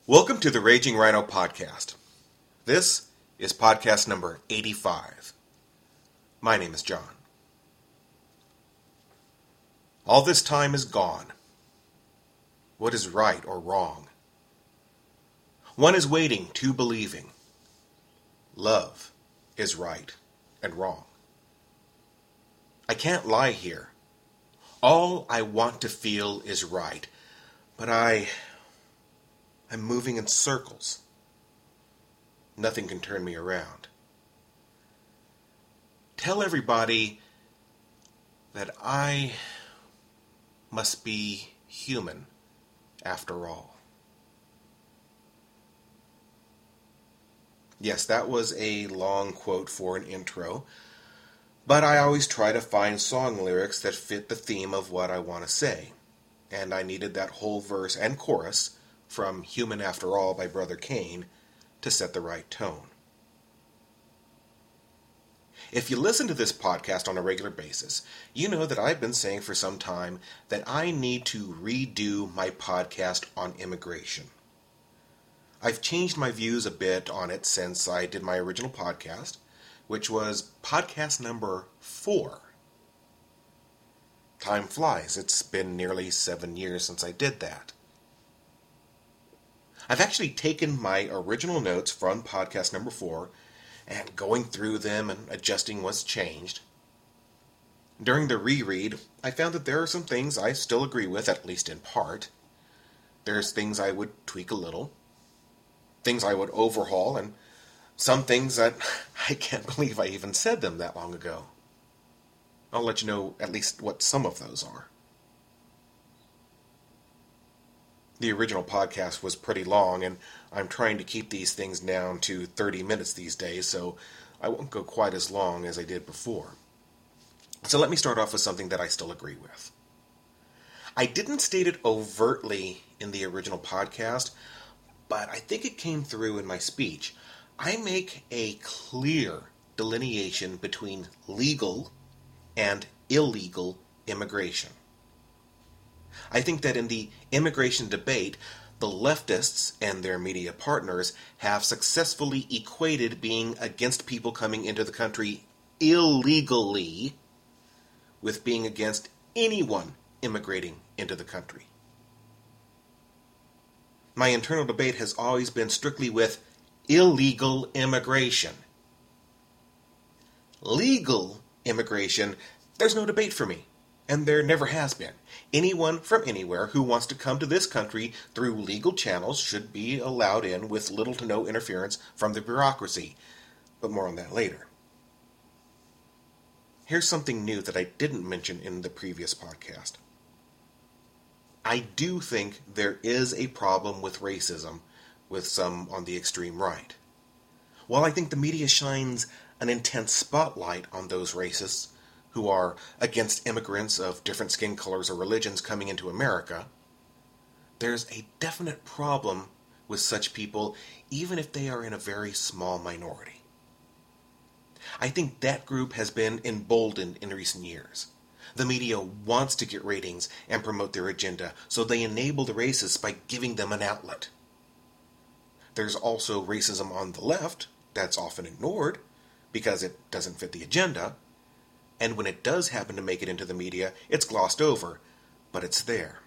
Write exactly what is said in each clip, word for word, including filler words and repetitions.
Welcome to the Raging Rhino Podcast. This is podcast number eighty-five. My name is John. All this time is gone. What is right or wrong? One is waiting, two believing. Love is right and wrong. I can't lie here. All I want to feel is right, but I... I'm moving in circles. Nothing can turn me around. Tell everybody that I must be human after all. Yes, that was a long quote for an intro, but I always try to find song lyrics that fit the theme of what I want to say, and I needed that whole verse and chorus from Human After All by Brother Kane to set the right tone. If you listen to this podcast on a regular basis, you know that I've been saying for some time that I need to redo my podcast on immigration. I've changed my views a bit on it since I did my original podcast, which was podcast number four. Time flies. It's been nearly seven years since I did that. I've actually taken my original notes from podcast number four and going through them and adjusting what's changed. During the reread, I found that there are some things I still agree with, at least in part. There's things I would tweak a little, things I would overhaul, and some things that I can't believe I even said them that long ago. I'll let you know at least what some of those are. The original podcast was pretty long, and I'm trying to keep these things down to thirty minutes these days, so I won't go quite as long as I did before. So let me start off with something that I still agree with. I didn't state it overtly in the original podcast, but I think it came through in my speech. I make a clear delineation between legal and illegal immigration. I think that in the immigration debate, the leftists and their media partners have successfully equated being against people coming into the country illegally with being against anyone immigrating into the country. My internal debate has always been strictly with illegal immigration. Legal immigration, there's no debate for me. And there never has been. Anyone from anywhere who wants to come to this country through legal channels should be allowed in with little to no interference from the bureaucracy. But more on that later. Here's something new that I didn't mention in the previous podcast. I do think there is a problem with racism with some on the extreme right. While I think the media shines an intense spotlight on those racists who are against immigrants of different skin colors or religions coming into America, there's a definite problem with such people, even if they are in a very small minority. I think that group has been emboldened in recent years. The media wants to get ratings and promote their agenda, so they enable the racists by giving them an outlet. There's also racism on the left that's often ignored because it doesn't fit the agenda. And when it does happen to make it into the media, it's glossed over, but it's there.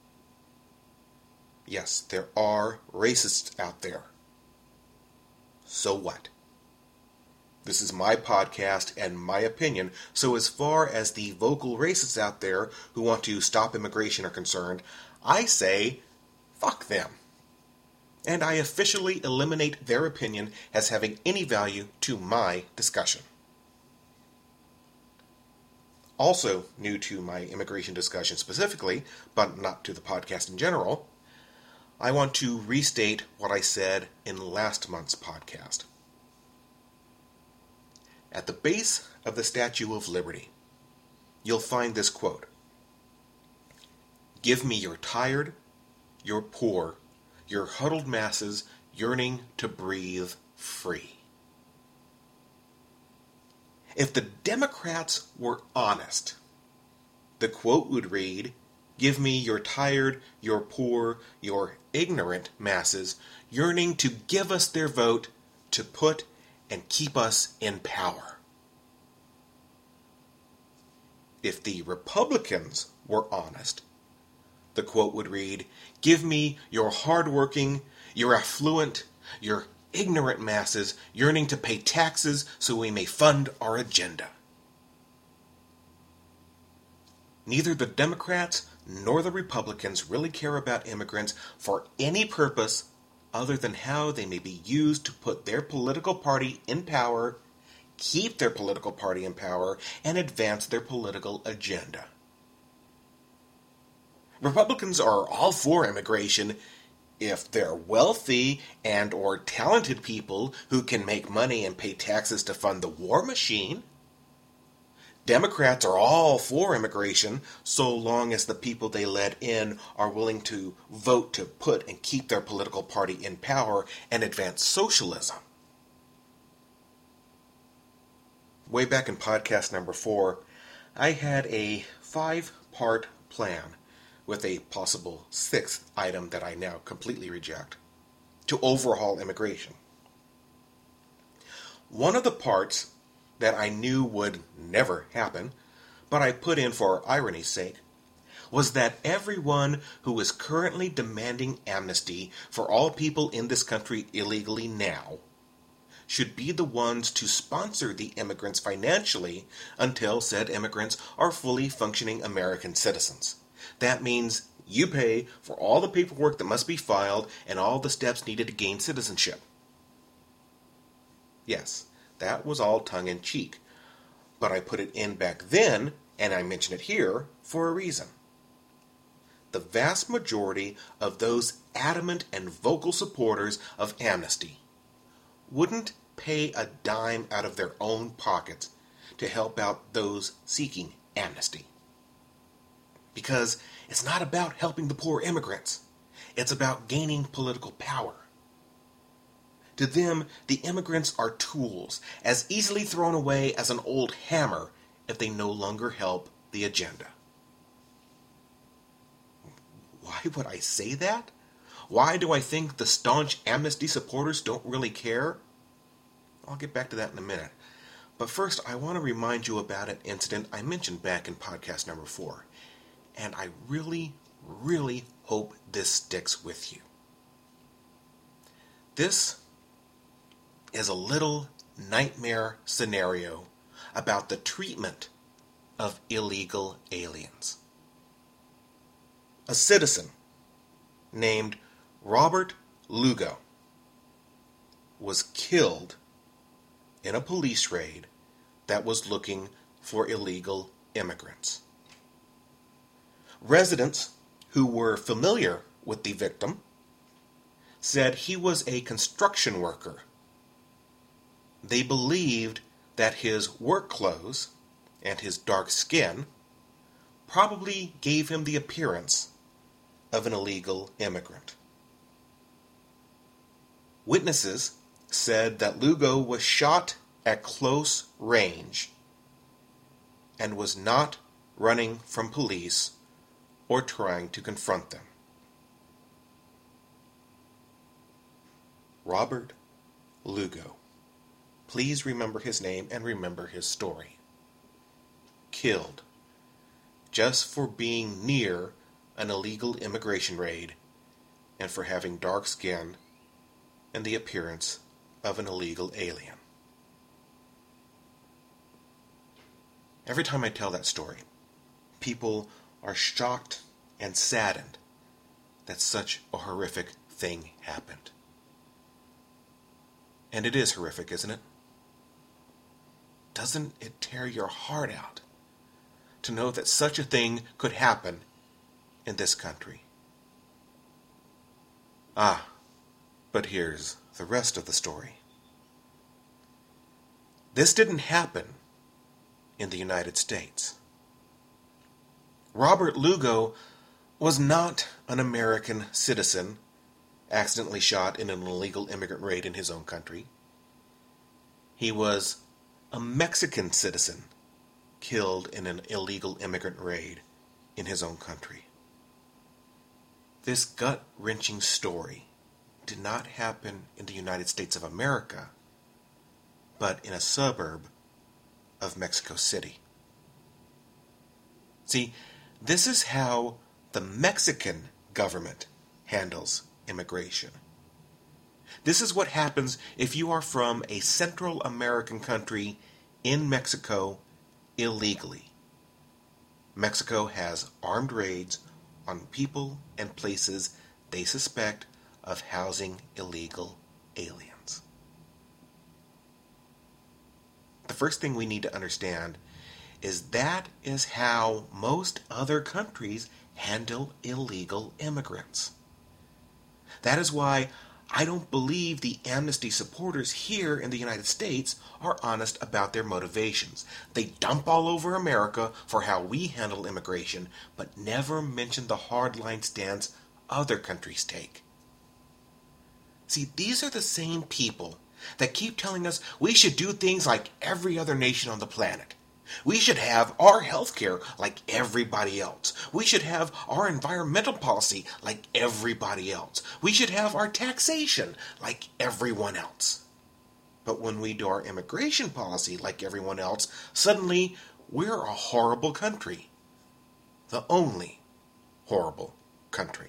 Yes, there are racists out there. So what? This is my podcast and my opinion, so as far as the vocal racists out there who want to stop immigration are concerned, I say, fuck them. And I officially eliminate their opinion as having any value to my discussion. Also new to my immigration discussion specifically, but not to the podcast in general, I want to restate what I said in last month's podcast. At the base of the Statue of Liberty, you'll find this quote: "Give me your tired, your poor, your huddled masses yearning to breathe free." If the Democrats were honest, the quote would read, Give me your tired, your poor, your ignorant masses yearning to give us their vote to put and keep us in power. If the Republicans were honest, the quote would read, "Give me your hardworking, your affluent, your ignorant masses yearning to pay taxes so we may fund our agenda." Neither the Democrats nor the Republicans really care about immigrants for any purpose other than how they may be used to put their political party in power, keep their political party in power, and advance their political agenda. Republicans are all for immigration if they're wealthy and or talented people who can make money and pay taxes to fund the war machine. Democrats are all for immigration so long as the people they let in are willing to vote to put and keep their political party in power and advance socialism. Way back in podcast number four, I had a five-part plan with a possible sixth item that I now completely reject, to overhaul immigration. One of the parts that I knew would never happen, but I put in for irony's sake, was that everyone who is currently demanding amnesty for all people in this country illegally now should be the ones to sponsor the immigrants financially until said immigrants are fully functioning American citizens. That means you pay for all the paperwork that must be filed and all the steps needed to gain citizenship. Yes, that was all tongue-in-cheek, but I put it in back then, and I mention it here, for a reason. The vast majority of those adamant and vocal supporters of amnesty wouldn't pay a dime out of their own pockets to help out those seeking amnesty. Because it's not about helping the poor immigrants. It's about gaining political power. To them, the immigrants are tools, as easily thrown away as an old hammer if they no longer help the agenda. Why would I say that? Why do I think the staunch amnesty supporters don't really care? I'll get back to that in a minute. But first, I want to remind you about an incident I mentioned back in podcast number four. And I really, really hope this sticks with you. This is a little nightmare scenario about the treatment of illegal aliens. A citizen named Robert Lugo was killed in a police raid that was looking for illegal immigrants. Residents who were familiar with the victim said he was a construction worker. They believed that his work clothes and his dark skin probably gave him the appearance of an illegal immigrant. Witnesses said that Lugo was shot at close range and was not running from police or trying to confront them. Robert Lugo. Please remember his name and remember his story. Killed just for being near an illegal immigration raid and for having dark skin and the appearance of an illegal alien. Every time I tell that story, people are shocked and saddened that such a horrific thing happened. And it is horrific, isn't it? Doesn't it tear your heart out to know that such a thing could happen in this country? Ah, but here's the rest of the story. This didn't happen in the United States. Robert Lugo was not an American citizen accidentally shot in an illegal immigrant raid in his own country. He was a Mexican citizen killed in an illegal immigrant raid in his own country. This gut-wrenching story did not happen in the United States of America, but in a suburb of Mexico City. See, this is how the Mexican government handles immigration. This is what happens if you are from a Central American country in Mexico illegally. Mexico has armed raids on people and places they suspect of housing illegal aliens. The first thing we need to understand is that is how most other countries handle illegal immigrants. That is why I don't believe the amnesty supporters here in the United States are honest about their motivations. They dump all over America for how we handle immigration, but never mention the hardline stance other countries take. See, these are the same people that keep telling us we should do things like every other nation on the planet. We should have our health care like everybody else. We should have our environmental policy like everybody else. We should have our taxation like everyone else. But when we do our immigration policy like everyone else, suddenly we're a horrible country. The only horrible country.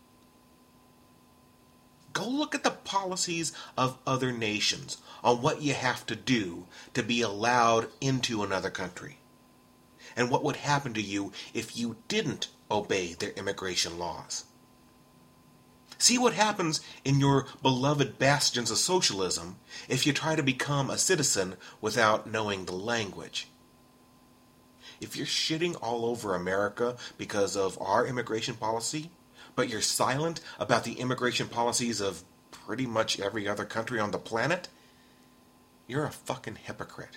Go look at the policies of other nations on what you have to do to be allowed into another country, and what would happen to you if you didn't obey their immigration laws. See what happens in your beloved bastions of socialism if you try to become a citizen without knowing the language. If you're shitting all over America because of our immigration policy, but you're silent about the immigration policies of pretty much every other country on the planet, you're a fucking hypocrite.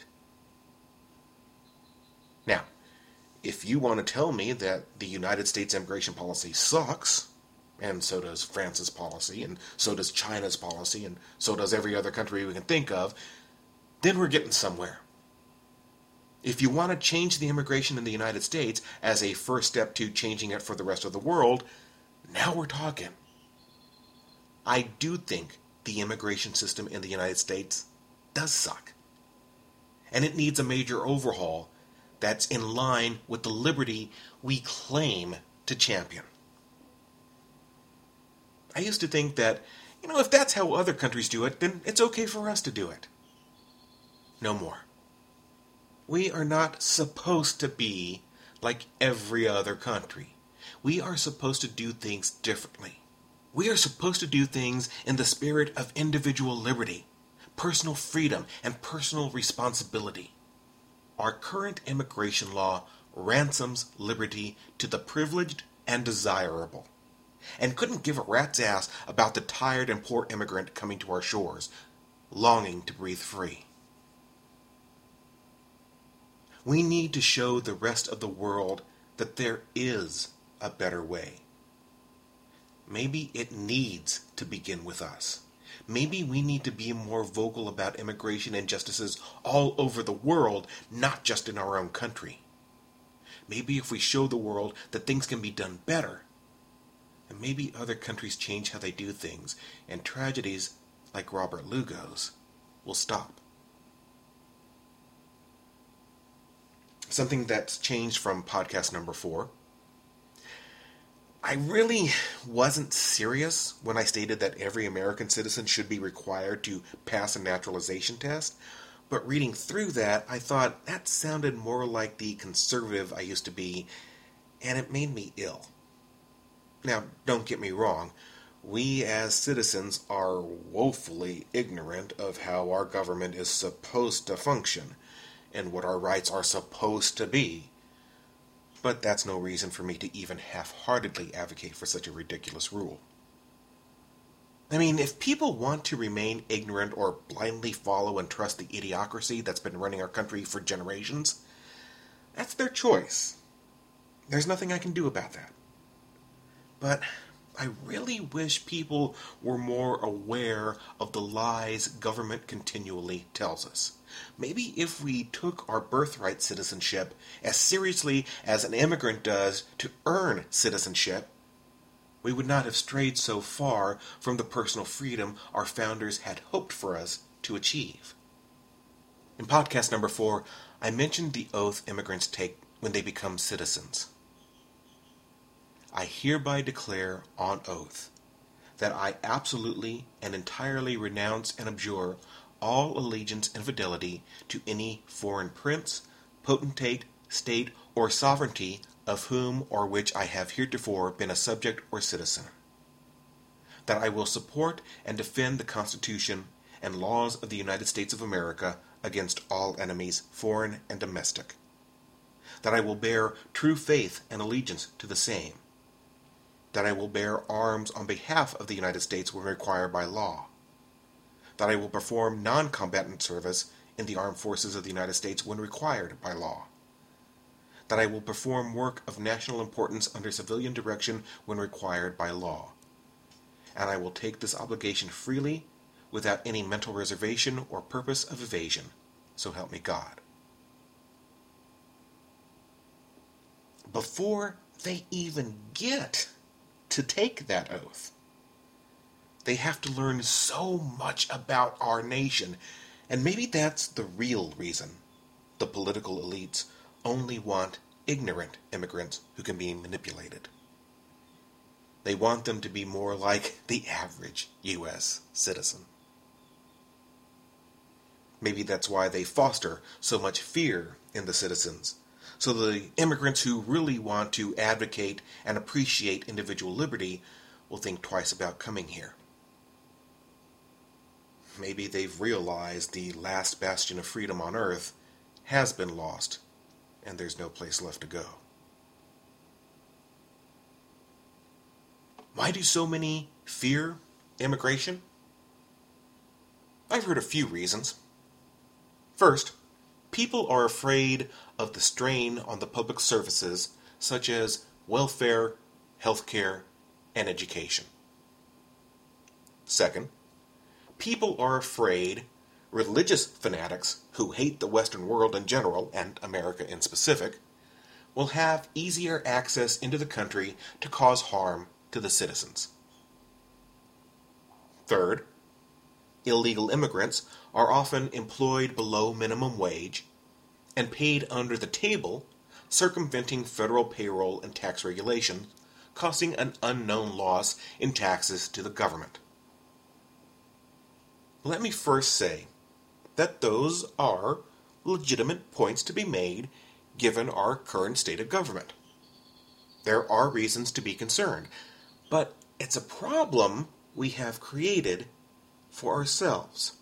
Now, if you want to tell me that the United States immigration policy sucks, and so does France's policy, and so does China's policy, and so does every other country we can think of, then we're getting somewhere. If you want to change the immigration in the United States as a first step to changing it for the rest of the world, now we're talking. I do think the immigration system in the United States does suck. And it needs a major overhaul that's in line with the liberty we claim to champion. I used to think that, you know, if that's how other countries do it, then it's okay for us to do it. No more. We are not supposed to be like every other country. We are supposed to do things differently. We are supposed to do things in the spirit of individual liberty, personal freedom, and personal responsibility. Our current immigration law ransoms liberty to the privileged and desirable, and couldn't give a rat's ass about the tired and poor immigrant coming to our shores, longing to breathe free. We need to show the rest of the world that there is a better way. Maybe it needs to begin with us. Maybe we need to be more vocal about immigration injustices all over the world, not just in our own country. Maybe if we show the world that things can be done better, and maybe other countries change how they do things, and tragedies like Robert Lugo's will stop. Something that's changed from podcast number four. I really wasn't serious when I stated that every American citizen should be required to pass a naturalization test, but reading through that, I thought that sounded more like the conservative I used to be, and it made me ill. Now, don't get me wrong, we as citizens are woefully ignorant of how our government is supposed to function, and what our rights are supposed to be. But that's no reason for me to even half-heartedly advocate for such a ridiculous rule. I mean, if people want to remain ignorant or blindly follow and trust the idiocracy that's been running our country for generations, that's their choice. There's nothing I can do about that. But I really wish people were more aware of the lies government continually tells us. Maybe if we took our birthright citizenship as seriously as an immigrant does to earn citizenship, we would not have strayed so far from the personal freedom our founders had hoped for us to achieve. In podcast number four, I mentioned the oath immigrants take when they become citizens. I hereby declare on oath that I absolutely and entirely renounce and abjure all allegiance and fidelity to any foreign prince, potentate, state, or sovereignty of whom or which I have heretofore been a subject or citizen. That I will support and defend the Constitution and laws of the United States of America against all enemies, foreign and domestic. That I will bear true faith and allegiance to the same. That I will bear arms on behalf of the United States when required by law. That I will perform non-combatant service in the armed forces of the United States when required by law. That I will perform work of national importance under civilian direction when required by law. And I will take this obligation freely, without any mental reservation or purpose of evasion. So help me God. Before they even get to take that oath, they have to learn so much about our nation, and maybe that's the real reason the political elites only want ignorant immigrants who can be manipulated. They want them to be more like the average U S citizen. Maybe that's why they foster so much fear in the citizens, so the immigrants who really want to advocate and appreciate individual liberty will think twice about coming here. Maybe they've realized the last bastion of freedom on earth has been lost, and there's no place left to go. Why do so many fear immigration? I've heard a few reasons. First, people are afraid of the strain on the public services such as welfare, healthcare, and education. Second, people are afraid religious fanatics who hate the Western world in general, and America in specific, will have easier access into the country to cause harm to the citizens. Third, illegal immigrants are often employed below minimum wage and paid under the table, circumventing federal payroll and tax regulations, causing an unknown loss in taxes to the government. Let me first say that those are legitimate points to be made given our current state of government. There are reasons to be concerned, but it's a problem we have created for ourselves.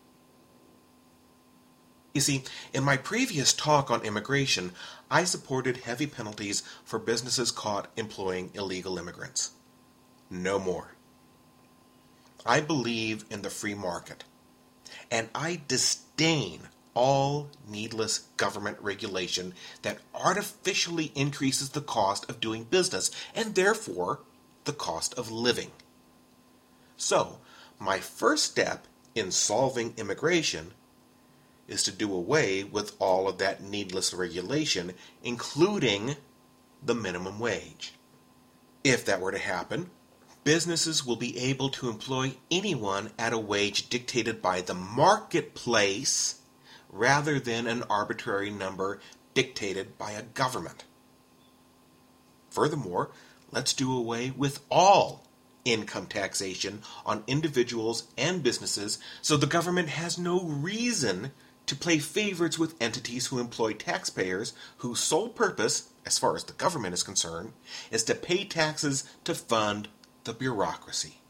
You see, in my previous talk on immigration, I supported heavy penalties for businesses caught employing illegal immigrants. No more. I believe in the free market, and I disdain all needless government regulation that artificially increases the cost of doing business, and therefore the cost of living. So, my first step in solving immigration is to do away with all of that needless regulation, including the minimum wage. If that were to happen, businesses will be able to employ anyone at a wage dictated by the marketplace rather than an arbitrary number dictated by a government. Furthermore, let's do away with all income taxation on individuals and businesses so the government has no reason to play favorites with entities who employ taxpayers whose sole purpose, as far as the government is concerned, is to pay taxes to fund the bureaucracy.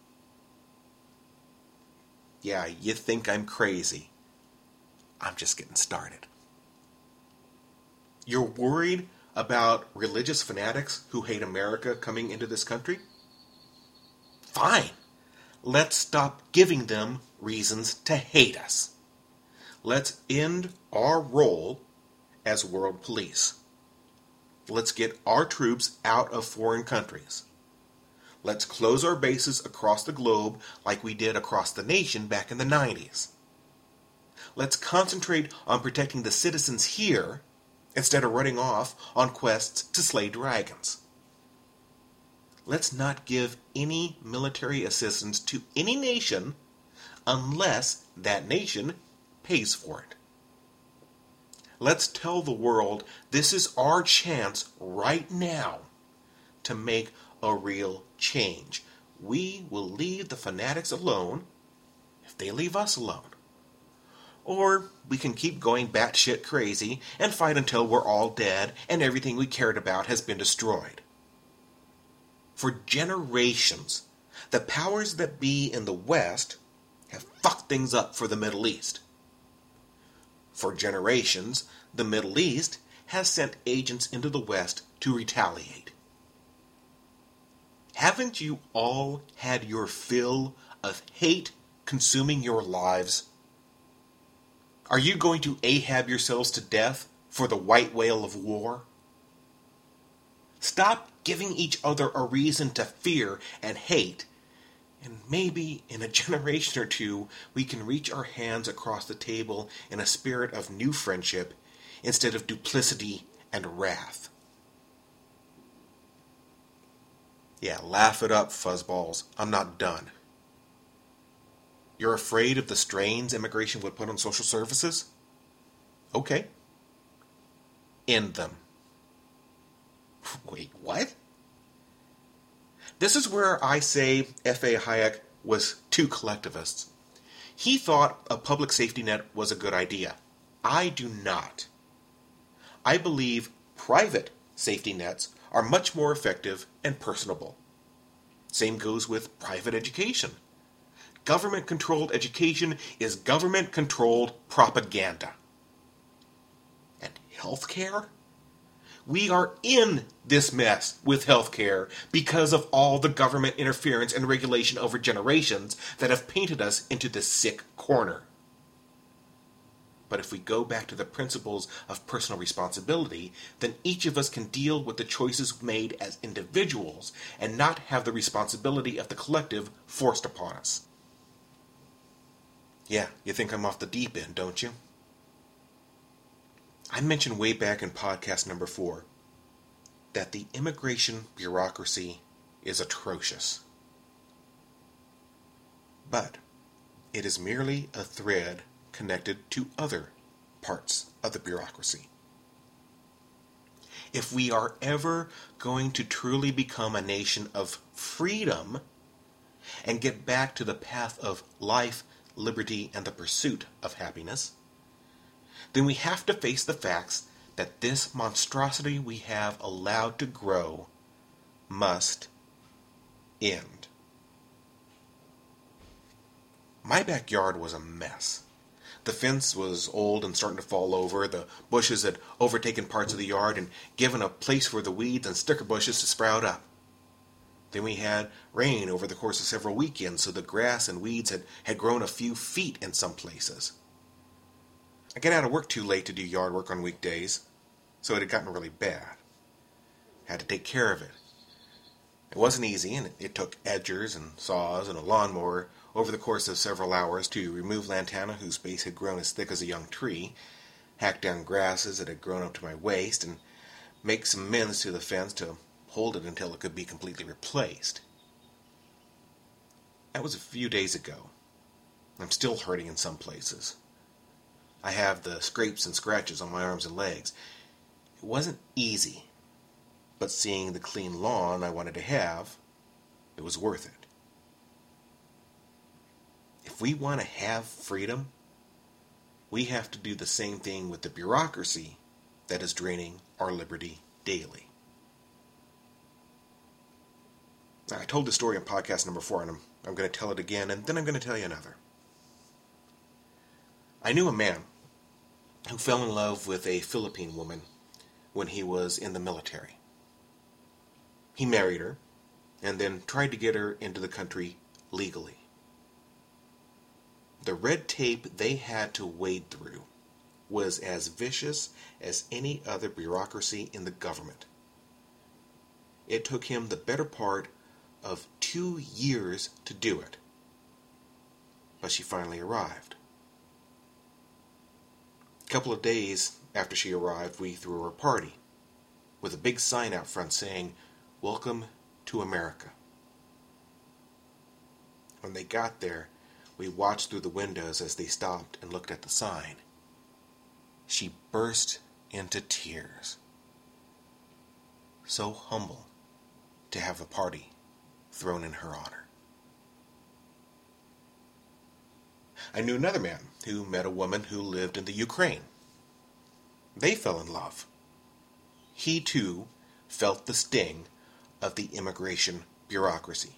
Yeah, you think I'm crazy. I'm just getting started. You're worried about religious fanatics who hate America coming into this country? Fine. Let's stop giving them reasons to hate us. Let's end our role as world police. Let's get our troops out of foreign countries. Let's close our bases across the globe like we did across the nation back in the nineties. Let's concentrate on protecting the citizens here instead of running off on quests to slay dragons. let's not give any military assistance to any nation unless that nation pays for it. Let's tell the world this is our chance right now to make a real change. We will leave the fanatics alone if they leave us alone. Or we can keep going batshit crazy and fight until we're all dead and everything we cared about has been destroyed. For generations, the powers that be in the West have fucked things up for the Middle East. For generations, the Middle East has sent agents into the West to retaliate. Haven't you all had your fill of hate consuming your lives? Are you going to Ahab yourselves to death for the white whale of war? Stop giving each other a reason to fear and hate, and maybe in a generation or two we can reach our hands across the table in a spirit of new friendship instead of duplicity and wrath. Yeah, laugh it up, fuzzballs. I'm not done. You're afraid of the strains immigration would put on social services? Okay. End them. Wait, what? This is where I say F A Hayek was too collectivist. He thought a public safety net was a good idea. I do not. I believe private safety nets are much more effective and personable. Same goes with private education. Government-controlled education is government-controlled propaganda. And healthcare? We are in this mess with healthcare because of all the government interference and regulation over generations that have painted us into this sick corner. But if we go back to the principles of personal responsibility, then each of us can deal with the choices made as individuals and not have the responsibility of the collective forced upon us. Yeah, you think I'm off the deep end, don't you? I mentioned way back in podcast number four that the immigration bureaucracy is atrocious. But it is merely a thread connected to other parts of the bureaucracy. If we are ever going to truly become a nation of freedom and get back to the path of life, liberty, and the pursuit of happiness, then we have to face the facts that this monstrosity we have allowed to grow must end. My backyard was a mess. The fence was old and starting to fall over. The bushes had overtaken parts of the yard and given a place for the weeds and sticker bushes to sprout up. Then we had rain over the course of several weekends, so the grass and weeds had, had grown a few feet in some places. I got out of work too late to do yard work on weekdays, so it had gotten really bad. Had to take care of it. It wasn't easy, and it, it took edgers and saws and a lawnmower over the course of several hours to remove lantana whose base had grown as thick as a young tree, hack down grasses that had grown up to my waist, and make some mends to the fence to hold it until it could be completely replaced. That was a few days ago. I'm still hurting in some places. I have the scrapes and scratches on my arms and legs. It wasn't easy, but seeing the clean lawn I wanted to have, it was worth it. If we want to have freedom, we have to do the same thing with the bureaucracy that is draining our liberty daily. Now, I told this story in podcast number four, and I'm, I'm going to tell it again, and then I'm going to tell you another. I knew a man who fell in love with a Philippine woman when he was in the military. He married her, and then tried to get her into the country legally. The red tape they had to wade through was as vicious as any other bureaucracy in the government. It took him the better part of two years to do it, but she finally arrived. A couple of days after she arrived, we threw her a party with a big sign out front saying, "Welcome to America. When they got there, we watched through the windows as they stopped and looked at the sign. She burst into tears. So humble to have a party thrown in her honor. I knew another man who met a woman who lived in the Ukraine. They fell in love. He, too, felt the sting of the immigration bureaucracy.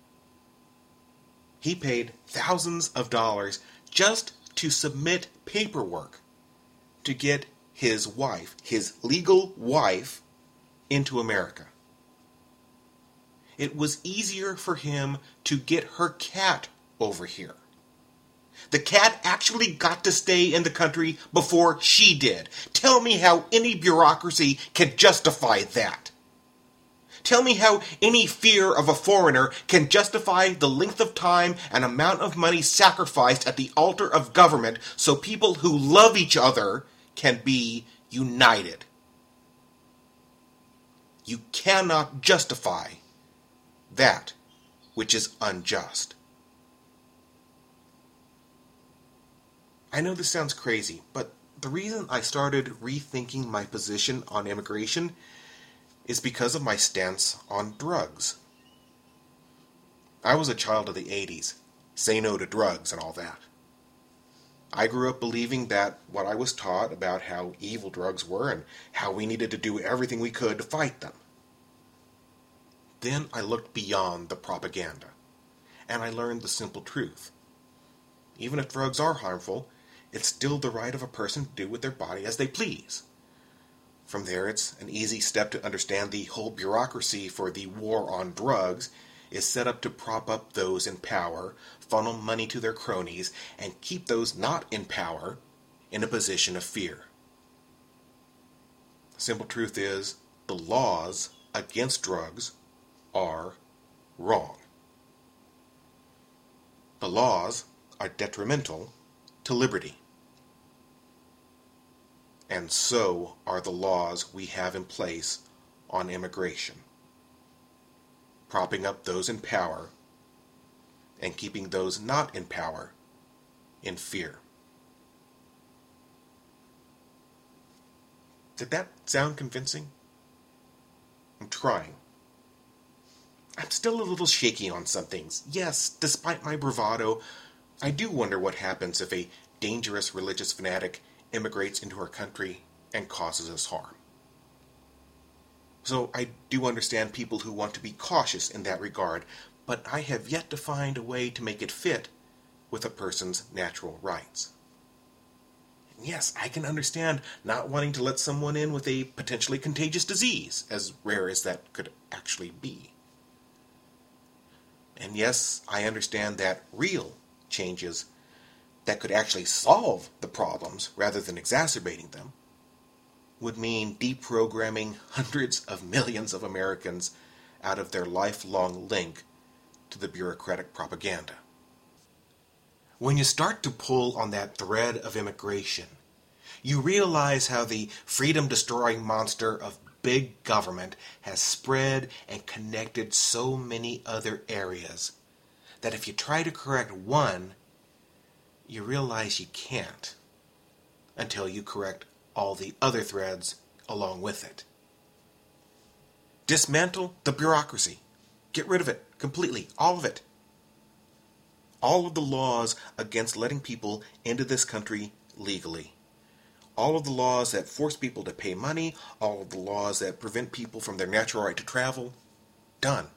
He paid thousands of dollars just to submit paperwork to get his wife, his legal wife, into America. It was easier for him to get her cat over here. The cat actually got to stay in the country before she did. Tell me how any bureaucracy can justify that. Tell me how any fear of a foreigner can justify the length of time and amount of money sacrificed at the altar of government so people who love each other can be united. You cannot justify that which is unjust. I know this sounds crazy, but the reason I started rethinking my position on immigration is because of my stance on drugs. I was a child of the eighties, say no to drugs and all that. I grew up believing that what I was taught about how evil drugs were and how we needed to do everything we could to fight them. Then I looked beyond the propaganda, and I learned the simple truth. Even if drugs are harmful, it's still the right of a person to do with their body as they please. From there, it's an easy step to understand the whole bureaucracy for the war on drugs is set up to prop up those in power, funnel money to their cronies, and keep those not in power in a position of fear. The simple truth is, the laws against drugs are wrong. The laws are detrimental to liberty. And so are the laws we have in place on immigration, propping up those in power and keeping those not in power in fear. Did that sound convincing? I'm trying. I'm still a little shaky on some things. Yes, despite my bravado, I do wonder what happens if a dangerous religious fanatic immigrates into our country and causes us harm. So I do understand people who want to be cautious in that regard, but I have yet to find a way to make it fit with a person's natural rights. And yes, I can understand not wanting to let someone in with a potentially contagious disease, as rare as that could actually be. And yes, I understand that real changes that could actually solve the problems rather than exacerbating them would mean deprogramming hundreds of millions of Americans out of their lifelong link to the bureaucratic propaganda. When you start to pull on that thread of immigration, you realize how the freedom-destroying monster of big government has spread and connected so many other areas that if you try to correct one, you realize you can't until you correct all the other threads along with it. Dismantle the bureaucracy. Get rid of it completely, all of it. All of the laws against letting people into this country legally. All of the laws that force people to pay money, all of the laws that prevent people from their natural right to travel. Done.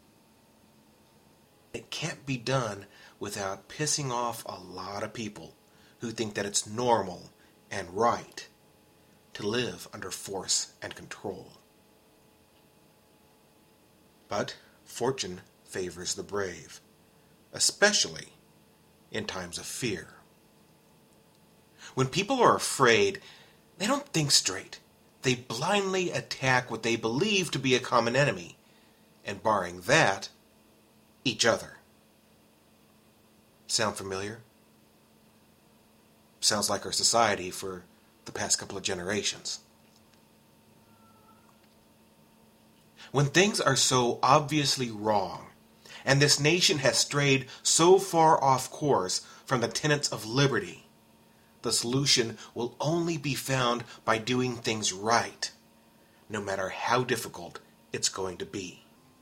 It can't be done without pissing off a lot of people who think that it's normal and right to live under force and control. But fortune favors the brave, especially in times of fear. When people are afraid, they don't think straight. They blindly attack what they believe to be a common enemy, and barring that, each other. Sound familiar? Sounds like our society for the past couple of generations. When things are so obviously wrong, and this nation has strayed so far off course from the tenets of liberty, the solution will only be found by doing things right, no matter how difficult it's going to be.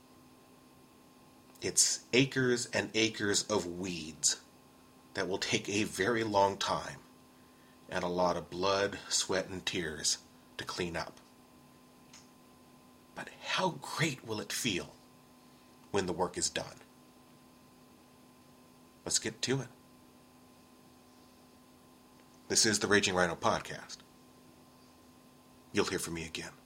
It's acres and acres of weeds that will take a very long time and a lot of blood, sweat, and tears to clean up. But how great will it feel when the work is done? Let's get to it. This is the Raging Rhino Podcast. You'll hear from me again.